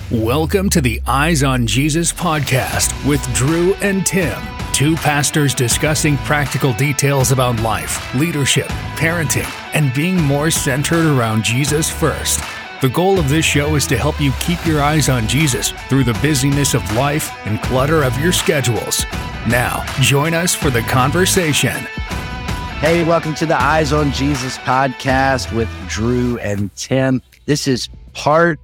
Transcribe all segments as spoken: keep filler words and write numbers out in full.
Welcome to the Eyes on Jesus podcast with Drew and Tim, two pastors discussing practical details about life, leadership, parenting, and being more centered around Jesus first. The goal of this show is to help you keep your eyes on Jesus through the busyness of life and clutter of your schedules. Now, join us for the conversation. Hey, welcome to the Eyes on Jesus podcast with Drew and Tim. This is part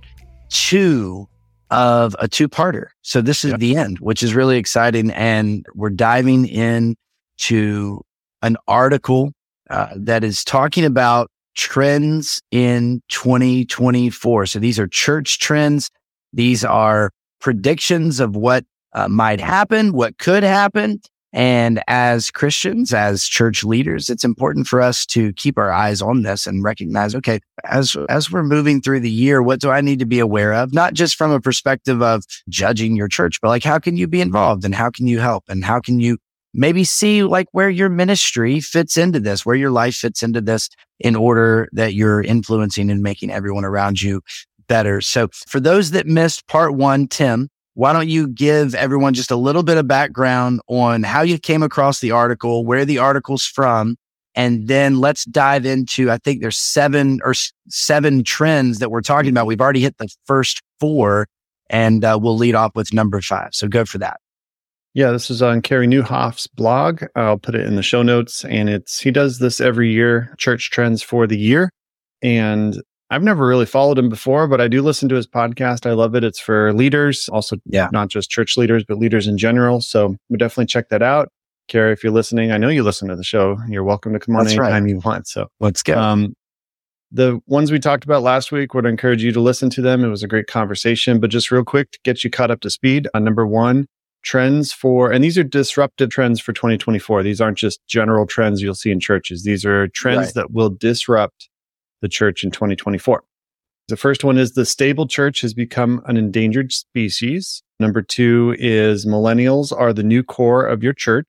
two of a two-parter. So this is yep. the end, which is really exciting. And we're diving in to an article uh, that is talking about trends in twenty twenty-four. So these are church trends. These are predictions of what uh, might happen, what could happen. And as Christians, as church leaders, it's important for us to keep our eyes on this and recognize, okay, as as we're moving through the year, what do I need to be aware of? Not just from a perspective of judging your church, but like, how can you be involved and how can you help? And how can you maybe see like where your ministry fits into this, where your life fits into this in order that you're influencing and making everyone around you better. So for those that missed part one, Tim, why don't you give everyone just a little bit of background on how you came across the article, where the article's from, and then let's dive into, I think there's seven or s- seven trends that we're talking about. We've already hit the first four, and uh, we'll lead off with number five. So go for that. Yeah, this is on Carey Nieuwhof's blog. I'll put it in the show notes, and it's he does this every year, church trends for the year. And I've never really followed him before, but I do listen to his podcast. I love it. It's for leaders, also yeah. not just church leaders, but leaders in general. So we'll definitely check that out. Carey, if you're listening, I know you listen to the show. You're welcome to come on That's anytime right. you want. So let's go. Um, the ones we talked about last week, would encourage you to listen to them. It was a great conversation, but just real quick to get you caught up to speed on number one, trends for, and these are disruptive trends for twenty twenty-four. These aren't just general trends you'll see in churches. These are trends right. that will disrupt the church in twenty twenty-four. The first one is the stable church has become an endangered species. Number two is millennials are the new core of your church.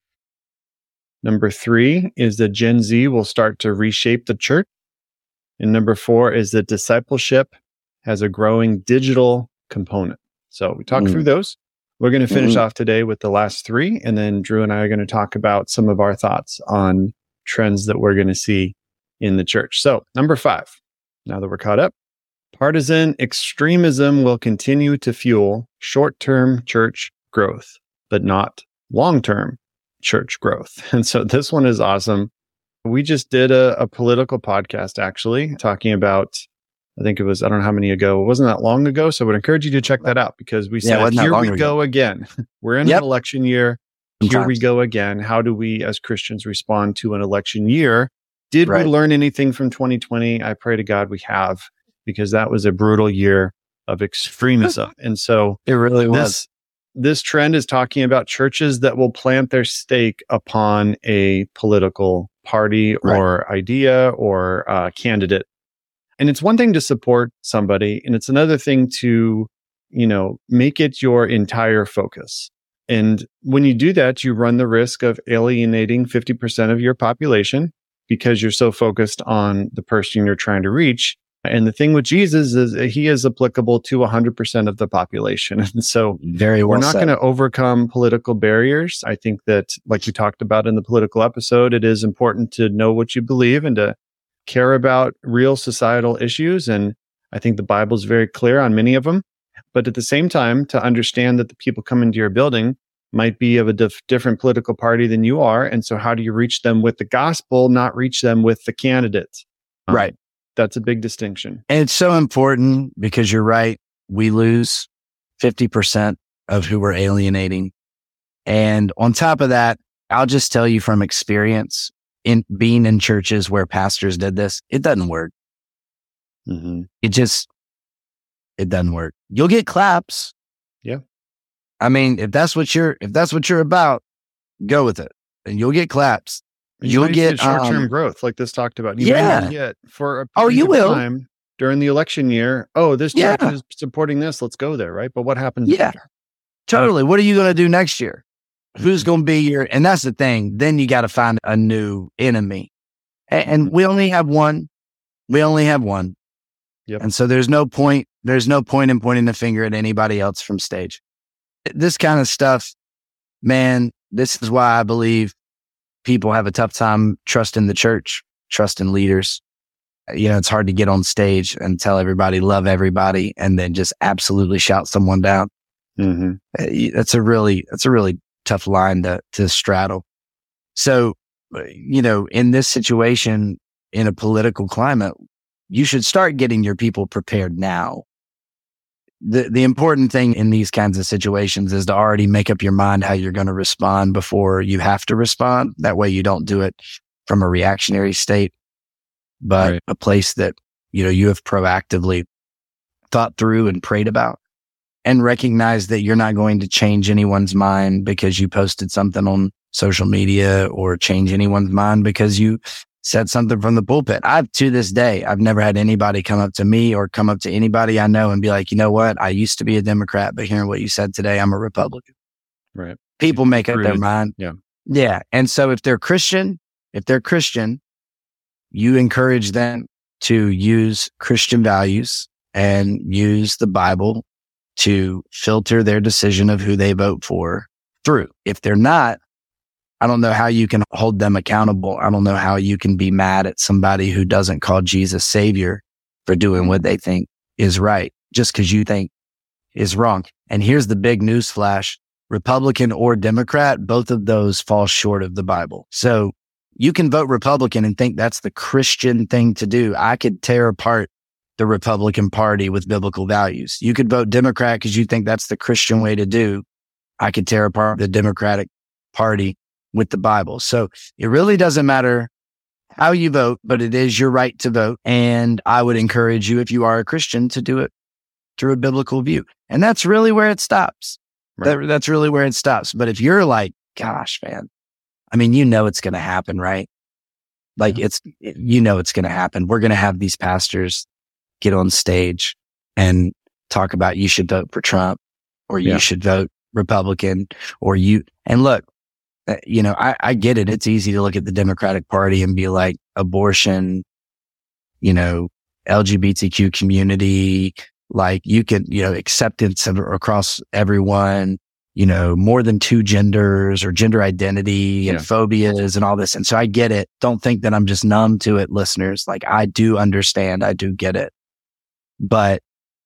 Number three is that Gen Z will start to reshape the church. And number four is that discipleship has a growing digital component. So we talked mm. through those. We're going to finish mm. off today with the last three. And then Drew and I are going to talk about some of our thoughts on trends that we're going to see in the church. So number five, now that we're caught up, partisan extremism will continue to fuel short-term church growth, but not long-term church growth. And so this one is awesome. We just did a, a political podcast, actually, talking about, I think it was, I don't know how many ago, it wasn't that long ago. So I would encourage you to check that out because we said, yeah, here we ago. go again. We're in yep. an election year. Sometimes. Here we go again. How do we as Christians respond to an election year? Did right. we learn anything from twenty twenty? I pray to God we have, because that was a brutal year of extremism. And so it really was. This, this trend is talking about churches that will plant their stake upon a political party right. or idea or uh, candidate. And it's one thing to support somebody, and it's another thing to, you know, make it your entire focus. And when you do that, you run the risk of alienating fifty percent of your population, because you're so focused on the person you're trying to reach. And the thing with Jesus is he is applicable to one hundred percent of the population. And so Very well we're not said. going to overcome political barriers. I think that, like we talked about in the political episode, it is important to know what you believe and to care about real societal issues. And I think the Bible is very clear on many of them. But at the same time, to understand that the people coming to your building might be of a dif- different political party than you are. And so how do you reach them with the gospel, not reach them with the candidates? Um, right. That's a big distinction. And it's so important because you're right. We lose fifty percent of who we're alienating. And on top of that, I'll just tell you from experience in being in churches where pastors did this, it doesn't work. Mm-hmm. It just, it doesn't work. You'll get claps. Yeah. I mean, if that's what you're, if that's what you're about, go with it, and you'll get claps. You You'll might get see short-term um, growth, like this talked about. You yeah. might not get for a oh, you will time during the election year. Oh, this church yeah. is supporting this. Let's go there, right? But what happens? Yeah, after? totally. What are you going to do next year? Who's going to be your? And that's the thing. Then you got to find a new enemy, and, and we only have one. We only have one. Yep. And so there's no point, there's no point in pointing the finger at anybody else from stage. This kind of stuff, man, this is why I believe people have a tough time trusting the church, trusting leaders. You know, it's hard to get on stage and tell everybody, love everybody, and then just absolutely shout someone down. Mm-hmm. That's a really, that's a really tough line to, to straddle. So, you know, in this situation, in a political climate, you should start getting your people prepared now. The the important thing in these kinds of situations is to already make up your mind how you're going to respond before you have to respond. That way you don't do it from a reactionary state, but right. a place that, you know, you have proactively thought through and prayed about, and recognize that you're not going to change anyone's mind because you posted something on social media, or change anyone's mind because you said something from the pulpit. I've, to this day, I've never had anybody come up to me or come up to anybody I know and be like, you know what? I used to be a Democrat, but hearing what you said today, I'm a Republican. Right. People make up their mind. Yeah. Yeah. And so if they're Christian, if they're Christian, you encourage them to use Christian values and use the Bible to filter their decision of who they vote for through. If they're not, I don't know how you can hold them accountable. I don't know how you can be mad at somebody who doesn't call Jesus Savior for doing what they think is right, just because you think is wrong. And here's the big news flash: Republican or Democrat, both of those fall short of the Bible. So you can vote Republican and think that's the Christian thing to do. I could tear apart the Republican Party with biblical values. You could vote Democrat because you think that's the Christian way to do. I could tear apart the Democratic Party with the Bible. So it really doesn't matter how you vote, but it is your right to vote. And I would encourage you, if you are a Christian, to do it through a biblical view. And that's really where it stops. Right. That, that's really where it stops. But if you're like, gosh, man, I mean, you know, it's going to happen, right? Like it's, it, you know, it's going to happen. We're going to have these pastors get on stage and talk about you should vote for Trump, or you yeah. should vote Republican, or you, and look, you know, I, I get it. It's easy to look at the Democratic Party and be like, abortion, you know, L G B T Q community, like you can, you know, acceptance of, across everyone, you know, more than two genders, or gender identity and yeah. phobias and all this. And so I get it. Don't think that I'm just numb to it, listeners. Like I do understand. I do get it. But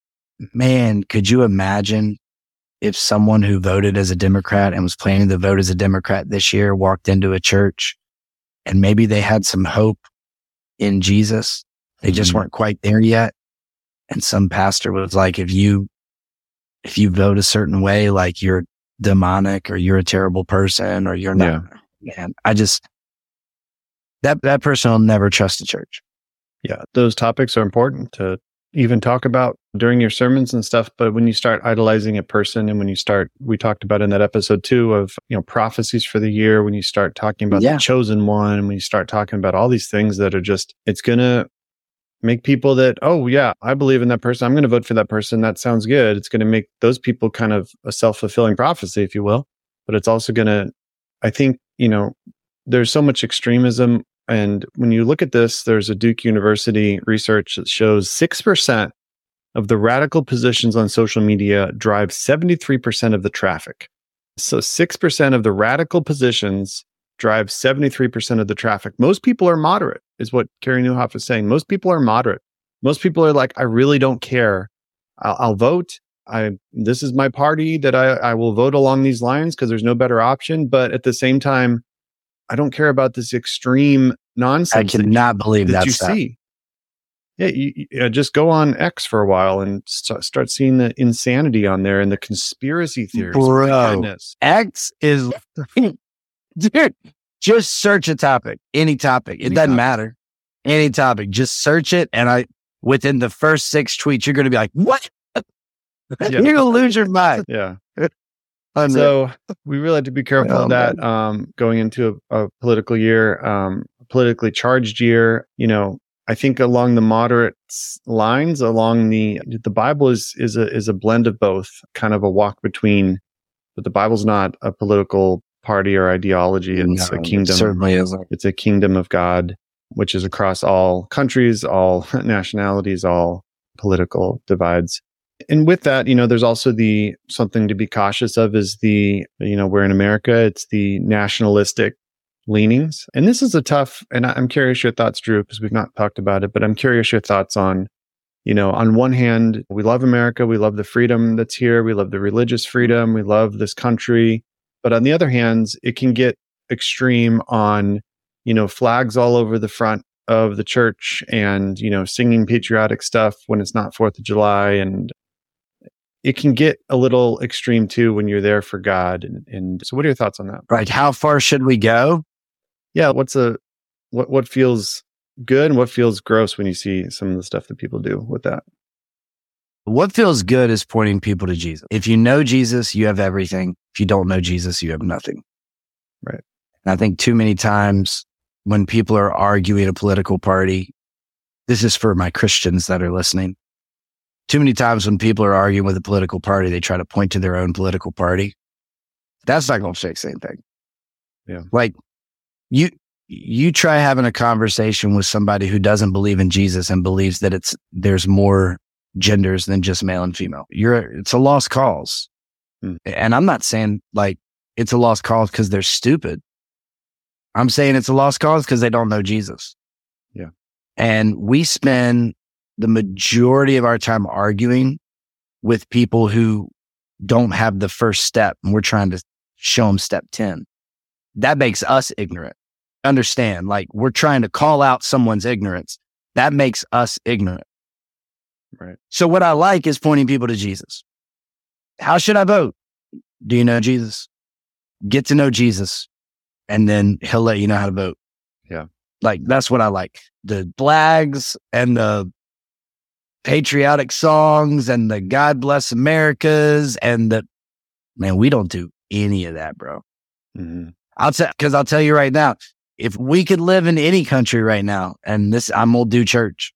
man, could you imagine if someone who voted as a Democrat and was planning to vote as a Democrat this year walked into a church and maybe they had some hope in Jesus? They just mm-hmm. weren't quite there yet. And some pastor was like, if you, if you vote a certain way, like you're demonic, or you're a terrible person, or you're not, yeah. man, I just, that, that person will never trust the church. Yeah. Those topics are important to even talk about during your sermons and stuff. But when you start idolizing a person, and when you start, we talked about in that episode too of, you know, prophecies for the year, when you start talking about yeah. the chosen one, and when you start talking about all these things that are just, it's going to make people that, oh yeah, I believe in that person, I'm going to vote for that person. That sounds good. It's going to make those people kind of a self-fulfilling prophecy, if you will. But it's also going to, I think, you know, there's so much extremism. And when you look at this, there's a Duke University research that shows six percent of the radical positions on social media drive seventy-three percent of the traffic. So six percent of the radical positions drive seventy-three percent of the traffic. Most people are moderate, is what Carey Nieuwhof is saying. Most people are moderate. Most people are like, I really don't care. I'll, I'll vote. I This is my party that I, I will vote along these lines because there's no better option. But at the same time, I don't care about this extreme nonsense. I cannot that, believe that that's you that. see. Yeah, you, you just go on X for a while and st- start seeing the insanity on there and the conspiracy theories. Bro, X is, dude, just search a topic, any topic. It any doesn't topic. matter. Any topic, just search it. And I, within the first six tweets, you're going to be like, what? Yeah. You're going to lose your mind. Yeah. So we really have to be careful oh, of that um, going into a, a political year, um, a politically charged year. You know, I think along the moderate lines, along the the Bible is is a is a blend of both, kind of a walk between. But the Bible's not a political party or ideology; it's no, a kingdom. It certainly isn't. It's a kingdom of God, which is across all countries, all nationalities, all political divides. And with that, you know, there's also the something to be cautious of is the, you know, we're in America, it's the nationalistic leanings. And this is a tough, and I'm curious your thoughts, Drew, because we've not talked about it, but I'm curious your thoughts on, you know, on one hand, we love America, we love the freedom that's here, we love the religious freedom, we love this country. But on the other hand, it can get extreme on, you know, flags all over the front of the church and, you know, singing patriotic stuff when it's not fourth of July. And it can get a little extreme too when you're there for God. And, and so what are your thoughts on that? Right. How far should we go? Yeah. What's a, what, what feels good and what feels gross when you see some of the stuff that people do with that? What feels good is pointing people to Jesus. If you know Jesus, you have everything. If you don't know Jesus, you have nothing. Right. And I think too many times when people are arguing a political party, this is for my Christians that are listening. Too many times when people are arguing with a political party, they try to point to their own political party. That's not going to fix anything. Yeah. Like you, you try having a conversation with somebody who doesn't believe in Jesus and believes that it's, there's more genders than just male and female. You're, it's a lost cause. Hmm. And I'm not saying like it's a lost cause because they're stupid. I'm saying it's a lost cause because they don't know Jesus. Yeah. And we spend the majority of our time arguing with people who don't have the first step, and we're trying to show them step ten. That makes us ignorant. Understand, like we're trying to call out someone's ignorance. That makes us ignorant. Right. So what I like is pointing people to Jesus. How should I vote? Do you know Jesus? Get to know Jesus, and then he'll let you know how to vote. Yeah. Like that's what I like. The flags and the patriotic songs and the God Bless Americas and the, man, we don't do any of that, bro. Mm-hmm. I'll tell, cause I'll tell you right now, if we could live in any country right now, and this, I'm gonna do church.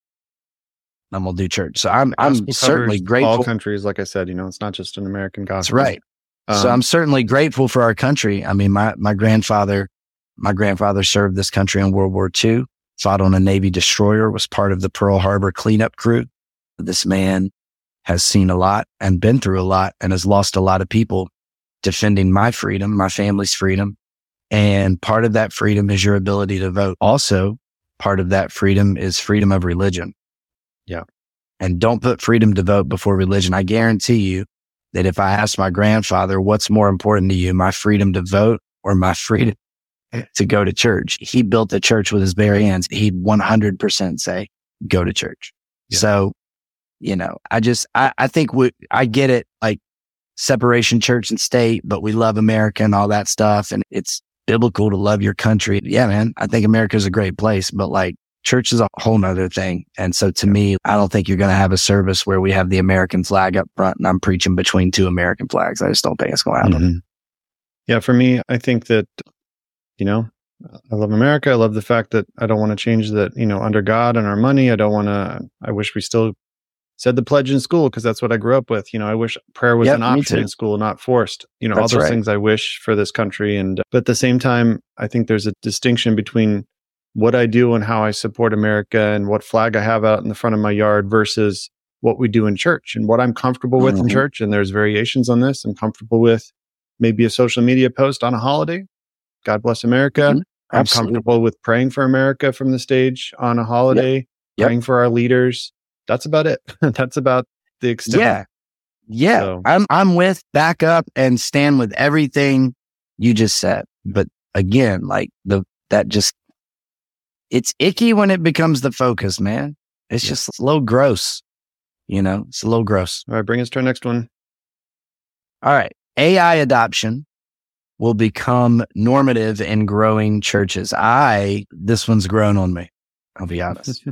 I'm gonna do church. So I'm, I'm Gospel certainly covers grateful. all countries, like I said, you know, it's not just an American gospel. That's right. Um, so I'm certainly grateful for our country. I mean, my, my grandfather, my grandfather served this country in World War Two. Fought on a Navy destroyer, was part of the Pearl Harbor cleanup crew. This man has seen a lot and been through a lot and has lost a lot of people defending my freedom, my family's freedom. And part of that freedom is your ability to vote. Also, part of that freedom is freedom of religion. Yeah. And don't put freedom to vote before religion. I guarantee you that if I asked my grandfather, what's more important to you, my freedom to vote or my freedom to go to church? He built the church with his bare hands. He'd one hundred percent say, go to church. Yeah. So, you know, I just, I, I think we, I get it, like separation church and state, but we love America and all that stuff. And it's biblical to love your country. Yeah, man, I think America is a great place, but like church is a whole nother thing. And so to me, I don't think you're going to have a service where we have the American flag up front and I'm preaching between two American flags. I just don't think it's going to happen. Mm-hmm. Yeah. For me, I think that, you know, I love America. I love the fact that I don't want to change that, you know, under God and our money. I don't want to, I wish we still said the pledge in school because that's what I grew up with. You know, I wish prayer was yep, an option in school, not forced. You know, that's all those right. things I wish for this country. And, but at the same time, I think there's a distinction between what I do and how I support America and what flag I have out in the front of my yard versus what we do in church and what I'm comfortable with mm-hmm. in church. And there's variations on this. I'm comfortable with maybe a social media post on a holiday. God bless America. Mm-hmm. I'm Absolutely. comfortable with praying for America from the stage on a holiday, yep. Yep. praying for our leaders. That's about it. That's about the extent. Yeah. Yeah. So. I'm, I'm with, back up and stand with everything you just said. But again, like the, that just, it's icky when it becomes the focus, man. It's yeah. just a little gross. You know, it's a little gross. All right. Bring us to our next one. All right. A I adoption will become normative in growing churches. I, this one's grown on me. I'll be honest.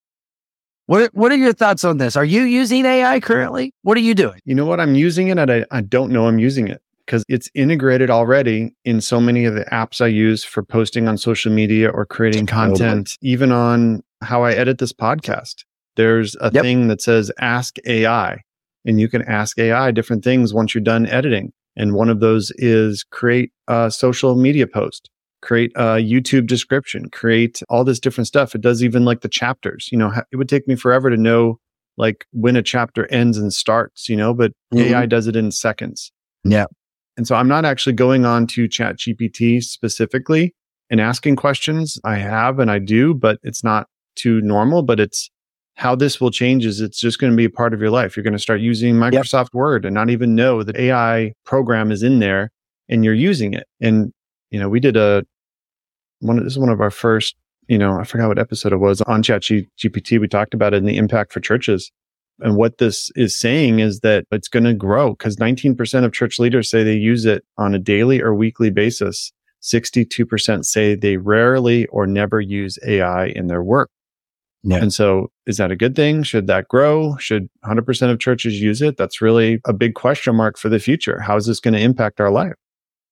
What What are your thoughts on this? Are you using A I currently? What are you doing? You know what? I'm using it and I, I don't know I'm using it because it's integrated already in so many of the apps I use for posting on social media or creating content, totally. Even on how I edit this podcast. There's a yep. thing that says ask A I and you can ask A I different things once you're done editing. And one of those is create a social media post, create a YouTube description, create all this different stuff. It does even like the chapters. You know, it would take me forever to know like when a chapter ends and starts, you know, but mm-hmm. A I does it in seconds. Yeah. And so I'm not actually going on to ChatGPT specifically and asking questions. I have and I do, but it's not too normal, but it's how this will change is it's just going to be a part of your life. You're going to start using Microsoft yep. Word and not even know that A I program is in there and you're using it. And, you know, we did a, one, this is one of our first, you know, I forgot what episode it was on ChatGPT. We talked about it and the impact for churches. And what this is saying is that it's going to grow because nineteen percent of church leaders say they use it on a daily or weekly basis. sixty-two percent say they rarely or never use A I in their work. Yeah. And so is that a good thing? Should that grow? Should one hundred percent of churches use it? That's really a big question mark for the future. How is this going to impact our life?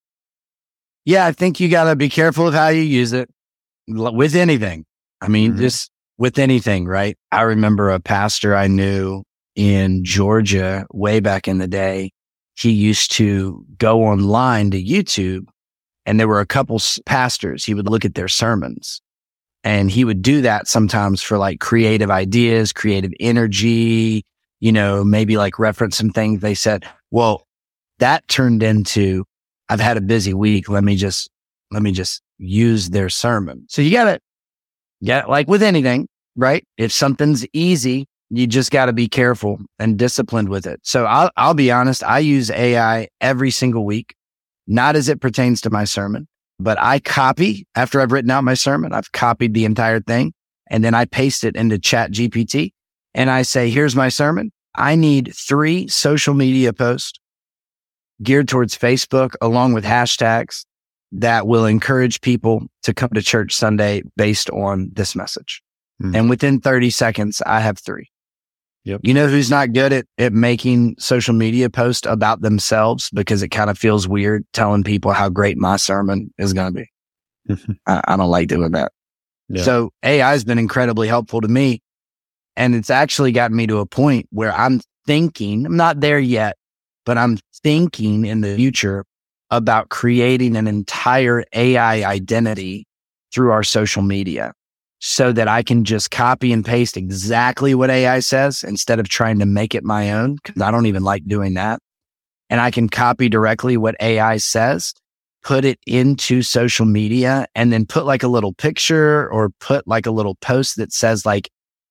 Yeah, I think you got to be careful of how you use it with anything. I mean, mm-hmm. just with anything, right? I remember a pastor I knew in Georgia way back in the day. He used to go online to YouTube and there were a couple pastors. He would look at their sermons. And he would do that sometimes for like creative ideas, creative energy, you know, maybe like reference some things they said. Well, that turned into, I've had a busy week. Let me just, let me just use their sermon. So you gotta, yeah, like with anything, right? If something's easy, you just gotta be careful and disciplined with it. So I'll, I'll be honest. I use A I every single week, not as it pertains to my sermon. But I copy, after I've written out my sermon, I've copied the entire thing, and then I paste it into ChatGPT, and I say, here's my sermon. I need three social media posts geared towards Facebook, along with hashtags that will encourage people to come to church Sunday based on this message. Mm. And within thirty seconds, I have three. Yep. You know who's not good at, at making social media posts about themselves because it kind of feels weird telling people how great my sermon is going to be. I, I don't like doing that. Yeah. So A I has been incredibly helpful to me. And it's actually gotten me to a point where I'm thinking, I'm not there yet, but I'm thinking in the future about creating an entire A I identity through our social media, so that I can just copy and paste exactly what A I says instead of trying to make it my own, because I don't even like doing that. And I can copy directly what A I says, put it into social media, and then put like a little picture or put like a little post that says like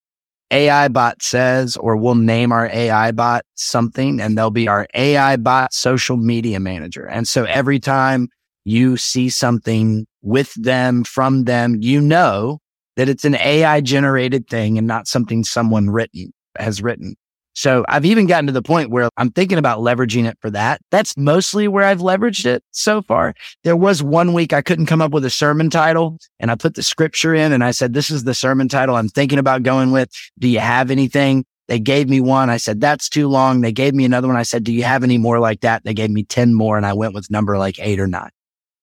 A I bot says, or we'll name our A I bot something, and they'll be our A I bot social media manager. And so every time you see something with them, from them, you know that it's an A I generated thing and not something someone written has written. So I've even gotten to the point where I'm thinking about leveraging it for that. That's mostly where I've leveraged it so far. There was one week I couldn't come up with a sermon title, and I put the scripture in and I said, this is the sermon title I'm thinking about going with. Do you have anything? They gave me one. I said, that's too long. They gave me another one. I said, do you have any more like that? They gave me ten more, and I went with number like eight or nine.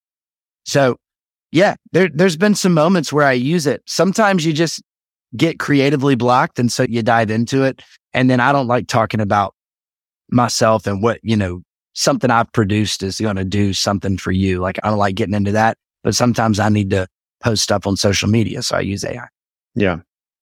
So yeah, there, there's been some moments where I use it. Sometimes you just get creatively blocked, and so you dive into it. And then I don't like talking about myself and what, you know, something I've produced is going to do something for you. Like, I don't like getting into that, but sometimes I need to post stuff on social media, so I use A I. Yeah.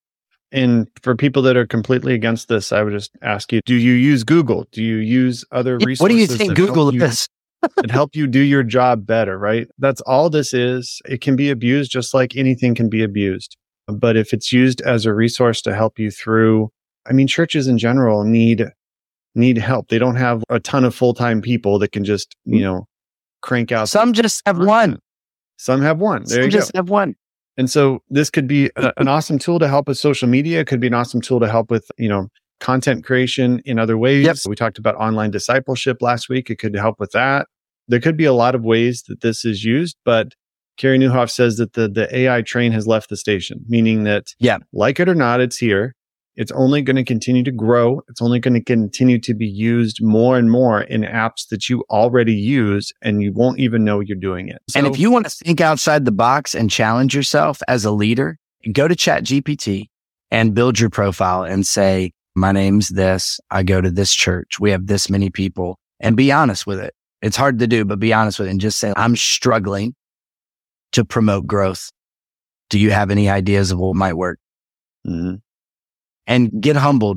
And for people that are completely against this, I would just ask you, do you use Google? Do you use other resources? What do you think Google is? It help you do your job better, right? That's all this is. It can be abused just like anything can be abused. But if it's used as a resource to help you through, I mean, churches in general need need help. They don't have a ton of full-time people that can just, you know, crank out. Some just have one. Some have one. There Some you just go. have one. And so this could be a, an awesome tool to help with social media. It could be an awesome tool to help with, you know, content creation in other ways. Yep. We talked about online discipleship last week. It could help with that. There could be a lot of ways that this is used, but Carey Nieuwhof says that the, the A I train has left the station, meaning that, yeah, like it or not, it's here. It's only going to continue to grow. It's only going to continue to be used more and more in apps that you already use, and you won't even know you're doing it. So, and if you want to think outside the box and challenge yourself as a leader, go to ChatGPT and build your profile and say, my name's this. I go to this church. We have this many people, and be honest with it. It's hard to do, but be honest with it and just say, I'm struggling to promote growth. Do you have any ideas of what might work? Mm-hmm. And get humbled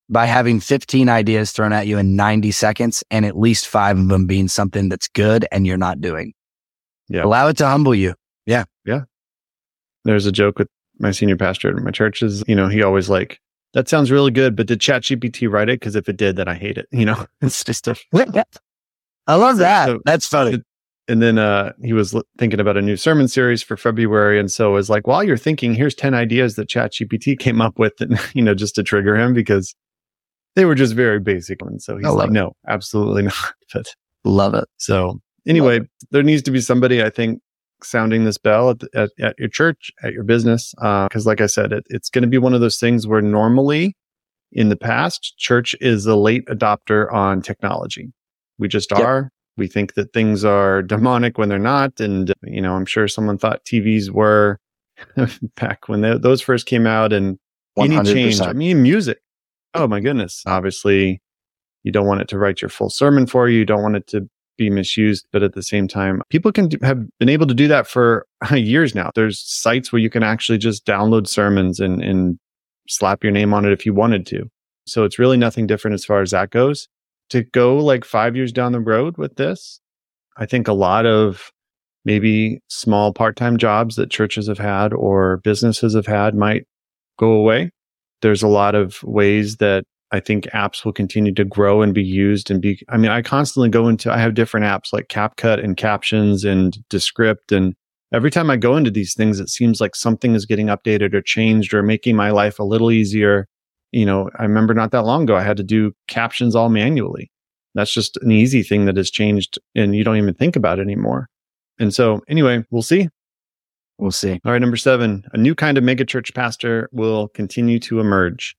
by having fifteen ideas thrown at you in ninety seconds and at least five of them being something that's good and you're not doing. Yeah. Allow it to humble you. Yeah. Yeah. There's a joke with my senior pastor at my church is, you know, he always like, that sounds really good, but did ChatGPT write it? Because if it did, then I hate it. You know, it's just a. I love that. So, That's funny. And then uh, he was l- thinking about a new sermon series for February. And so it was like, while you're thinking, here's ten ideas that ChatGPT came up with, and, you know, just to trigger him because they were just very basic. And so he's like, it. no, absolutely not. But love it. So anyway, there needs to be somebody, I think, sounding this bell at, the, at, at your church, at your business. Because uh, like I said, it, it's going to be one of those things where normally in the past, church is a late adopter on technology. We just yep. are. We think that things are demonic when they're not. And, you know, I'm sure someone thought T Vs were back when they, those first came out, and any change. I mean, music. Oh my goodness. Obviously, you don't want it to write your full sermon for you. You don't want it to be misused. But at the same time, people can do, have been able to do that for years now. There's sites where you can actually just download sermons and, and slap your name on it if you wanted to. So it's really nothing different as far as that goes. To go like five years down the road with this, I think a lot of maybe small part-time jobs that churches have had or businesses have had might go away. There's a lot of ways that I think apps will continue to grow and be used and be, I mean, I constantly go into, I have different apps like CapCut and Captions and Descript. And every time I go into these things, it seems like something is getting updated or changed or making my life a little easier. You know, I remember not that long ago, I had to do captions all manually. That's just an easy thing that has changed and you don't even think about it anymore. And so anyway, we'll see. We'll see. All right. Number seven, a new kind of megachurch pastor will continue to emerge.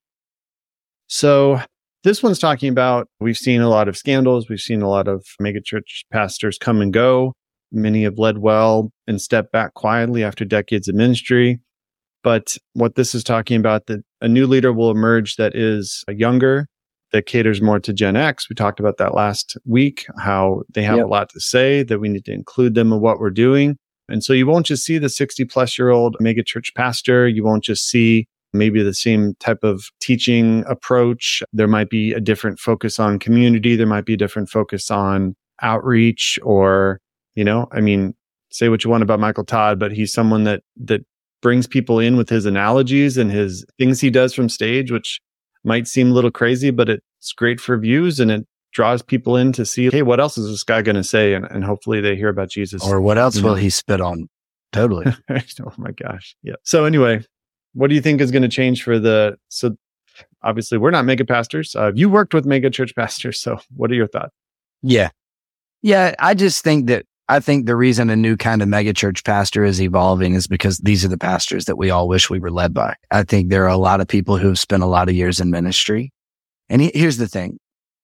So this one's talking about, we've seen a lot of scandals. We've seen a lot of megachurch pastors come and go. Many have led well and stepped back quietly after decades of ministry. But what this is talking about, that a new leader will emerge that is younger, that caters more to Gen X. We talked about that last week, how they have yep. a lot to say, that we need to include them in what we're doing. And so you won't just see the sixty plus year old megachurch pastor. You won't just see maybe the same type of teaching approach. There might be a different focus on community. There might be a different focus on outreach, or, you know, I mean, say what you want about Michael Todd, but he's someone that, that brings people in with his analogies and his things he does from stage, which might seem a little crazy, but it's great for views and it draws people in to see, hey, what else is this guy going to say? And, and hopefully they hear about Jesus. Or what else will he spit on? Totally. Oh my gosh. Yeah. So anyway, what do you think is going to change for the, so obviously we're not mega pastors. Uh, you worked with mega church pastors. So what are your thoughts? Yeah. Yeah. I just think that, I think the reason a new kind of megachurch pastor is evolving is because these are the pastors that we all wish we were led by. I think there are a lot of people who have spent a lot of years in ministry. And he, here's the thing.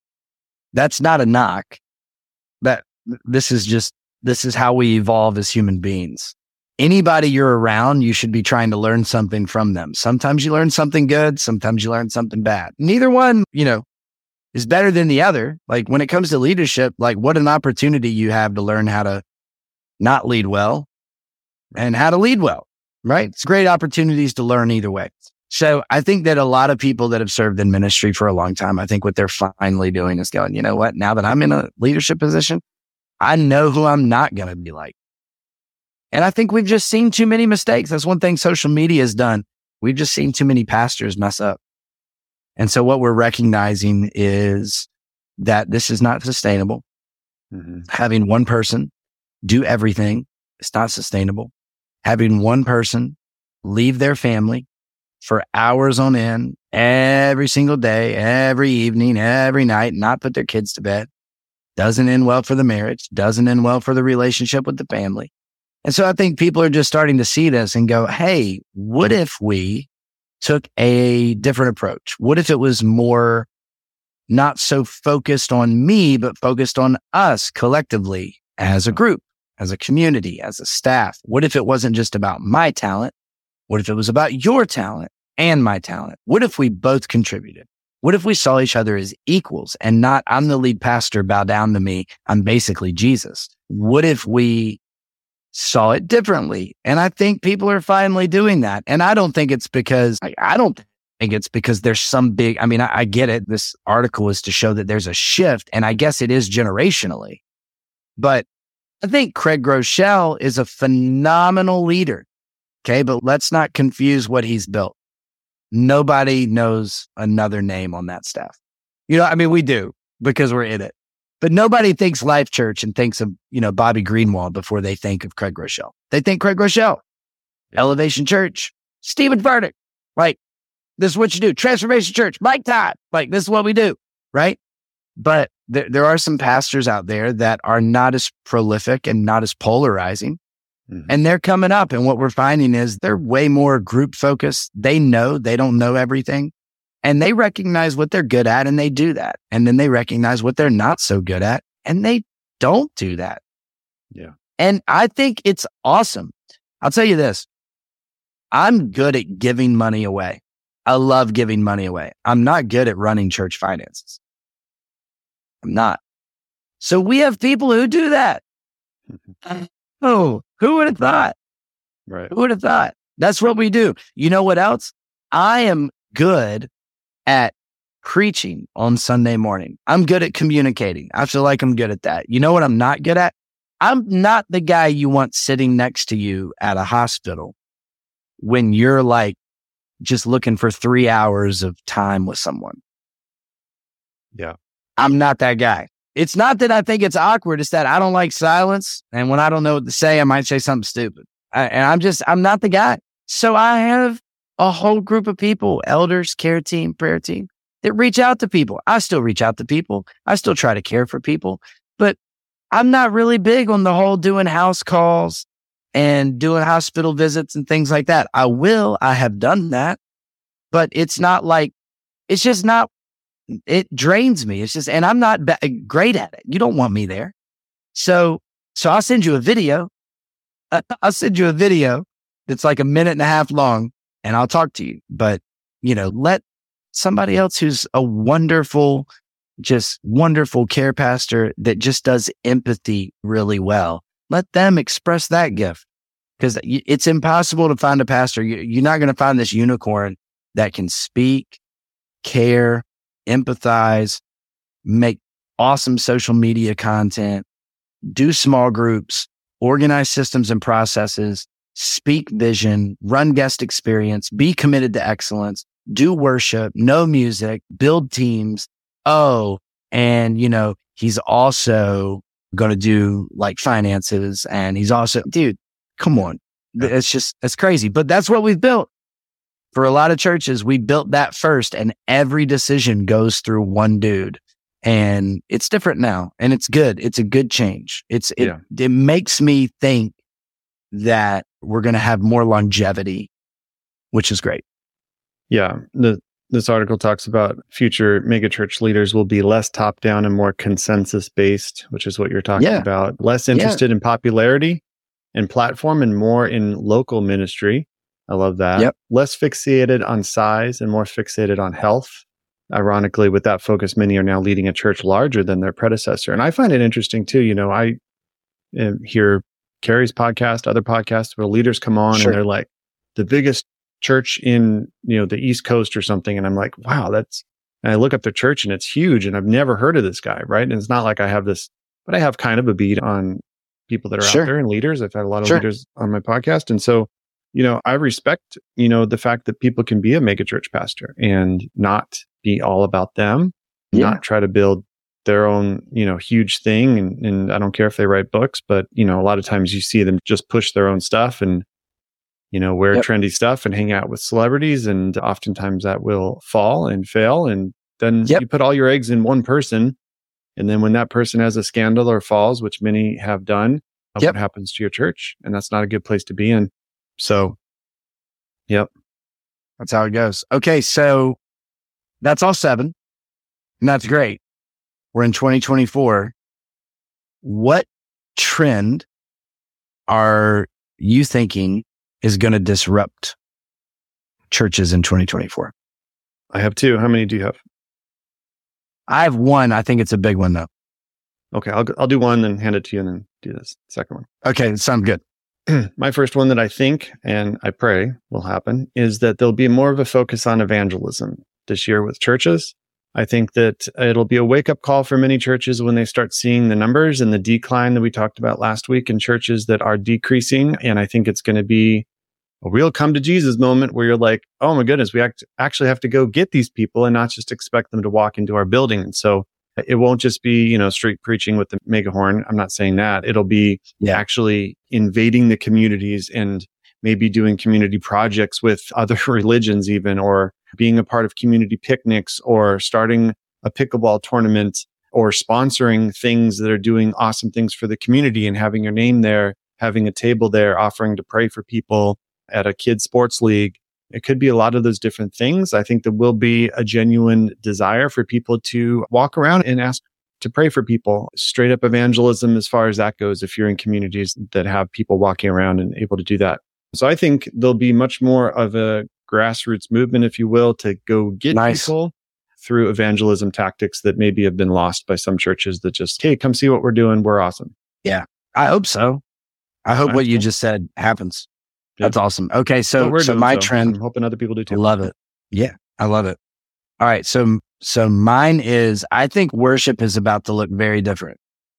That's not a knock. That this is just, this is how we evolve as human beings. Anybody you're around, you should be trying to learn something from them. Sometimes you learn something good. Sometimes you learn something bad. Neither one, you know, is better than the other. Like when it comes to leadership, like what an opportunity you have to learn how to not lead well and how to lead well, right? It's great opportunities to learn either way. So I think that a lot of people that have served in ministry for a long time, I think what they're finally doing is going, you know what? Now that I'm in a leadership position, I know who I'm not going to be like. And I think we've just seen too many mistakes. That's one thing social media has done. We've just seen too many pastors mess up. And so what we're recognizing is that this is not sustainable. Mm-hmm. Having one person do everything, it's not sustainable. Having one person leave their family for hours on end, every single day, every evening, every night, not put their kids to bed, doesn't end well for the marriage, doesn't end well for the relationship with the family. And so I think people are just starting to see this and go, hey, what if we took a different approach? What if it was more not so focused on me, but focused on us collectively as a group, as a community, as a staff? What if it wasn't just about my talent? What if it was about your talent and my talent? What if we both contributed? What if we saw each other as equals and not, I'm the lead pastor, bow down to me, I'm basically Jesus? What if we saw it differently? And I think people are finally doing that. And I don't think it's because, like, I don't think it's because there's some big, I mean, I, I get it. This article is to show that there's a shift, and I guess it is generationally. But I think Craig Groeschel is a phenomenal leader. Okay, but let's not confuse what he's built. Nobody knows another name on that staff. You know, I mean, we do because we're in it. But nobody thinks Life Church and thinks of, you know, Bobby Greenwald before they think of Craig Groeschel. They think Craig Groeschel, Elevation Church, Stephen Furtick. Like, this is what you do. Transformation Church, Mike Todd. Like, this is what we do, right? But there, there are some pastors out there that are not as prolific and not as polarizing. Mm-hmm. And they're coming up. And what we're finding is they're way more group focused. They know they don't know everything. And they recognize what they're good at and they do that. And then they recognize what they're not so good at and they don't do that. Yeah. And I think it's awesome. I'll tell you this. I'm good at giving money away. I love giving money away. I'm not good at running church finances. I'm not. So we have people who do that. Oh, who would have thought? Right. Who would have thought? That's what we do. You know what else? I am good at preaching on Sunday morning. I'm good at communicating. I feel like I'm good at that. You know what I'm not good at? I'm not the guy you want sitting next to you at a hospital when you're like just looking for three hours of time with someone. Yeah. I'm not that guy. It's not that I think it's awkward. It's that I don't like silence. And when I don't know what to say, I might say something stupid. I, and I'm just, I'm not the guy. So I have a whole group of people, elders, care team, prayer team, that reach out to people. I still reach out to people. I still try to care for people. But I'm not really big on the whole doing house calls and doing hospital visits and things like that. I will. I have done that. But it's not like, it's just not, it drains me. It's just, and I'm not ba- great at it. You don't want me there. So, so I'll send you a video. I'll send you a video that's like a minute and a half long and I'll talk to you. But, you know, let somebody else who's a wonderful, just wonderful care pastor that just does empathy really well, let them express that gift. Because it's impossible to find a pastor. You're not going to find this unicorn that can speak, care, empathize, make awesome social media content, do small groups, organize systems and processes, speak vision, run guest experience, be committed to excellence, do worship, know music, build teams. Oh, and you know, he's also going to do like finances and he's also, dude, come on. It's just, it's crazy, but that's what we've built. For a lot of churches, we built that first and every decision goes through one dude and it's different now and it's good. It's a good change. It's, it, yeah. it makes me think that we're going to have more longevity, which is great. Yeah. The, this article talks about future megachurch leaders will be less top down and more consensus based, which is what you're talking yeah. about. Less interested yeah. in popularity and platform and more in local ministry. I love that. Yep. Less fixated on size and more fixated on health. Ironically, with that focus, many are now leading a church larger than their predecessor. And I find it interesting too. You know, I uh, hear Carrie's podcast, other podcasts where leaders come on sure. and they're like the biggest church in, you know, the East Coast or something. And I'm like, wow, that's, and I look up their church and it's huge. And I've never heard of this guy. Right. And it's not like I have this, but I have kind of a beat on people that are sure. out there and leaders. I've had a lot of sure. leaders on my podcast. And so, you know, I respect, you know, the fact that people can be a megachurch pastor and not be all about them, yeah. not try to build their own, you know, huge thing. And, and I don't care if they write books, but, you know, a lot of times you see them just push their own stuff and, you know, wear yep. trendy stuff and hang out with celebrities. And oftentimes that will fall and fail. And then yep. you put all your eggs in one person. And then when that person has a scandal or falls, which many have done, yep. what happens to your church? And that's not a good place to be in. So, yep. That's how it goes. Okay. So that's all seven. And that's great. We're in twenty twenty-four. What trend are you thinking is going to disrupt churches in twenty twenty-four? I have two. How many do you have? I have one. I think it's a big one though. Okay. I'll, I'll do one, then hand it to you and then do this second one. Okay. Sounds good. my first one that I think and I pray will happen is that there'll be more of a focus on evangelism this year with churches. I think that it'll be a wake-up call for many churches when they start seeing the numbers and the decline that we talked about last week in churches that are decreasing. And I think it's going to be a real come to Jesus moment where you're like, oh my goodness, we act- actually have to go get these people and not just expect them to walk into our building. And so it won't just be, you know, street preaching with the megahorn. I'm not saying that. It'll be yeah. actually invading the communities and maybe doing community projects with other religions even, or being a part of community picnics, or starting a pickleball tournament, or sponsoring things that are doing awesome things for the community and having your name there, having a table there, offering to pray for people at a kids sports league. It could be a lot of those different things. I think there will be a genuine desire for people to walk around and ask to pray for people. Straight up evangelism as far as that goes, if you're in communities that have people walking around and able to do that. So I think there'll be much more of a grassroots movement, if you will, to go get nice. people through evangelism tactics that maybe have been lost by some churches that just, hey, come see what we're doing. We're awesome. Yeah, I hope so. I hope I what you so. just said happens. Yeah. That's awesome. Okay, so, well, so my so. trend, I'm hoping other people do too. I love it. Yeah, I love it. All right, so so mine is, I think worship is about to look very different.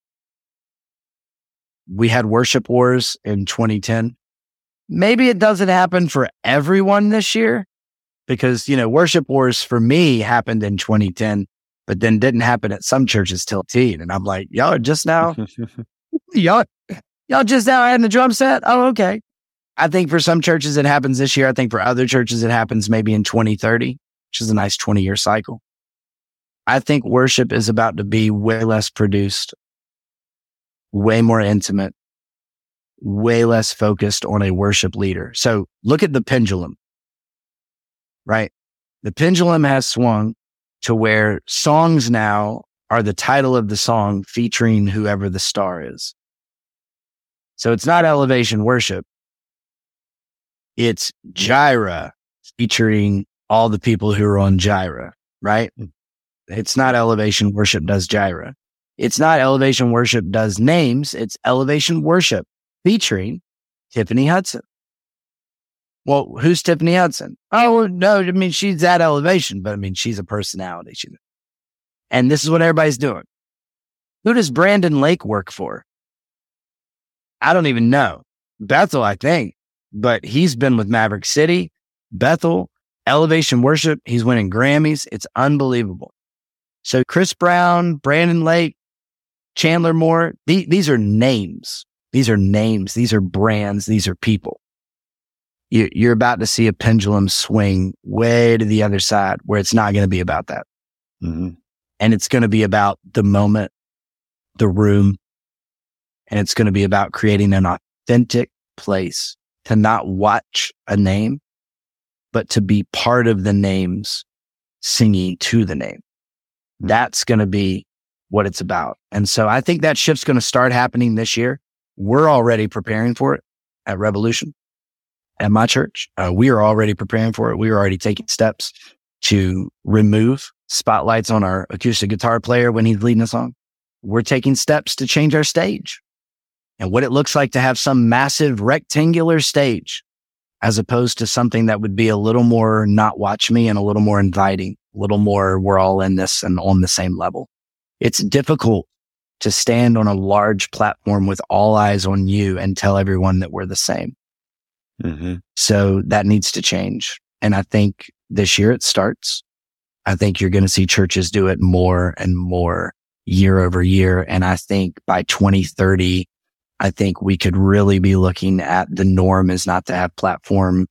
We had worship wars in twenty ten. Maybe it doesn't happen for everyone this year because, you know, worship wars for me happened in twenty ten, but then didn't happen at some churches till teen. And I'm like, y'all are just now, y'all, y'all just now adding the drum set. Oh, okay. I think for some churches it happens this year. I think for other churches it happens maybe in twenty thirty, which is a nice twenty year cycle. I think worship is about to be way less produced, way more intimate, way less focused on a worship leader. So look at the pendulum, right? The pendulum has swung to where songs now are the title of the song featuring whoever the star is. So it's not elevation worship. It's Gyra featuring all the people who are on Gyra, right? It's not elevation worship does Gyra. It's not elevation worship does names. It's elevation worship featuring Tiffany Hudson. Well, who's Tiffany Hudson? Oh, no, I mean, she's at elevation, but I mean, she's a personality. She, and this is what everybody's doing. Who does Brandon Lake work for? I don't even know. Bethel, I think, but he's been with Maverick City, Bethel, elevation worship. He's winning Grammys. It's unbelievable. So Chris Brown, Brandon Lake, Chandler Moore, th- these are names. These are names. These are brands. These are people. You, you're about to see a pendulum swing way to the other side where it's not going to be about that. Mm-hmm. And it's going to be about the moment, the room, and it's going to be about creating an authentic place to not watch a name, but to be part of the names singing to the name. That's going to be what it's about. And so I think that shift's going to start happening this year. We're already preparing for it at Revolution, at my church. Uh, we are already preparing for it. We are already taking steps to remove spotlights on our acoustic guitar player when he's leading a song. We're taking steps to change our stage and what it looks like to have some massive rectangular stage as opposed to something that would be a little more not watch me and a little more inviting, a little more we're all in this and on the same level. It's difficult to stand on a large platform with all eyes on you and tell everyone that we're the same. Mm-hmm. So that needs to change. And I think this year it starts. I think you're going to see churches do it more and more year over year. And I think by twenty thirty, I think we could really be looking at the norm is not to have platform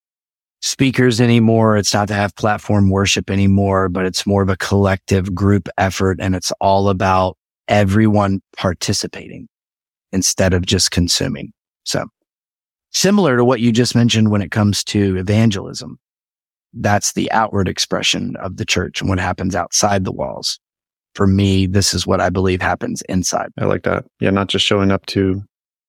speakers anymore. It's not to have platform worship anymore, but it's more of a collective group effort. And it's all about everyone participating instead of just consuming. So similar to what you just mentioned when it comes to evangelism, that's the outward expression of the church and what happens outside the walls. For me, this is what I believe happens inside. I like that. Yeah, not just showing up to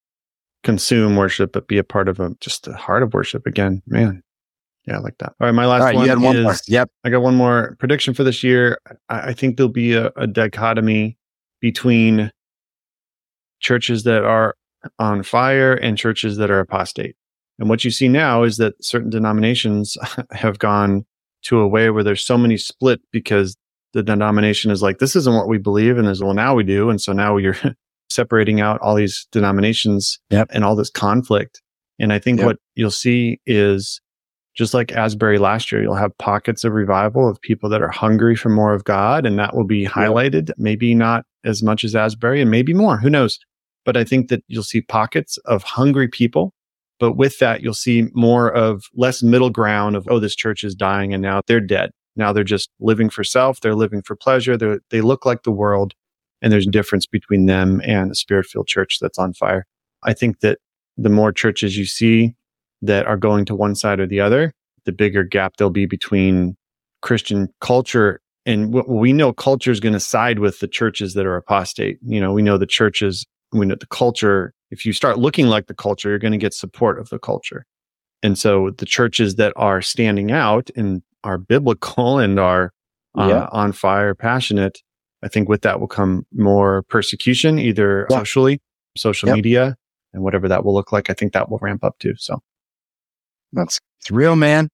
consume worship, but be a part of a, just the heart of worship again. Man, yeah, I like that. All right, my last All right, one you had one is, more. Yep. I got one more prediction for this year. I, I think there'll be a, a dichotomy between churches that are on fire and churches that are apostate. And what you see now is that certain denominations have gone to a way where there's so many split because the denomination is like, this isn't what we believe. And there's, well, now we do. And so now you're separating out all these denominations yep. and all this conflict. And I think yep. what you'll see is just like Asbury last year, you'll have pockets of revival of people that are hungry for more of God. And that will be highlighted, yep. maybe not as much as Asbury and maybe more, who knows? But I think that you'll see pockets of hungry people. But with that, you'll see more of less middle ground of, oh, this church is dying and now they're dead. Now they're just living for self. They're living for pleasure. They they look like the world. And there's a difference between them and a spirit-filled church that's on fire. I think that the more churches you see that are going to one side or the other, the bigger gap there'll be between Christian culture. And what we know culture is going to side with the churches that are apostate. You know, we know the churches, we know the culture. If you start looking like the culture, you're going to get support of the culture. And so the churches that are standing out and are biblical and are uh, yeah. on fire, passionate, I think with that will come more persecution, either yeah. socially, social yep. media, and whatever that will look like. I think that will ramp up too. So that's it's real, man.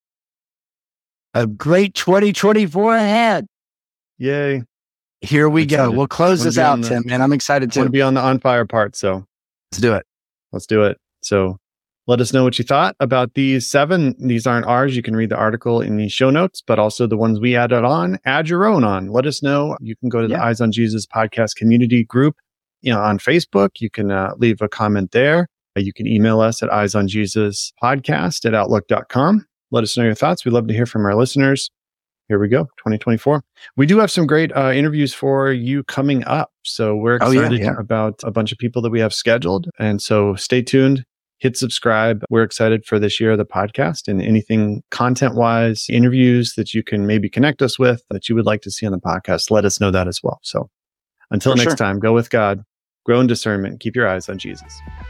A great twenty twenty-four ahead. Yay. Here we go. We'll close this out, the, Tim, man. I'm excited too. I want to be on the on fire part. So let's do it. Let's do it. So let us know what you thought about these seven. These aren't ours. You can read the article in the show notes, but also the ones we added on. Add your own on. Let us know. You can go to the yeah. Eyes on Jesus podcast community group, you know, on Facebook. You can uh, leave a comment there. You can email us at eyes on jesus podcast at outlook dot com. Let us know your thoughts. We'd love to hear from our listeners. Here we go, twenty twenty-four. We do have some great uh, interviews for you coming up. So we're excited oh, yeah, yeah. about a bunch of people that we have scheduled. And so stay tuned. Hit subscribe. We're excited for this year of the podcast and anything content-wise, interviews that you can maybe connect us with that you would like to see on the podcast. Let us know that as well. So until for next sure. time, go with God, grow in discernment, keep your eyes on Jesus.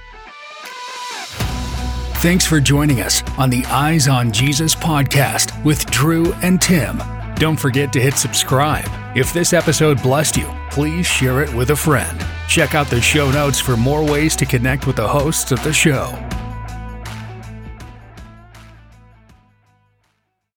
Thanks for joining us on the Eyes on Jesus podcast with Drew and Tim. Don't forget to hit subscribe. If this episode blessed you, please share it with a friend. Check out the show notes for more ways to connect with the hosts of the show.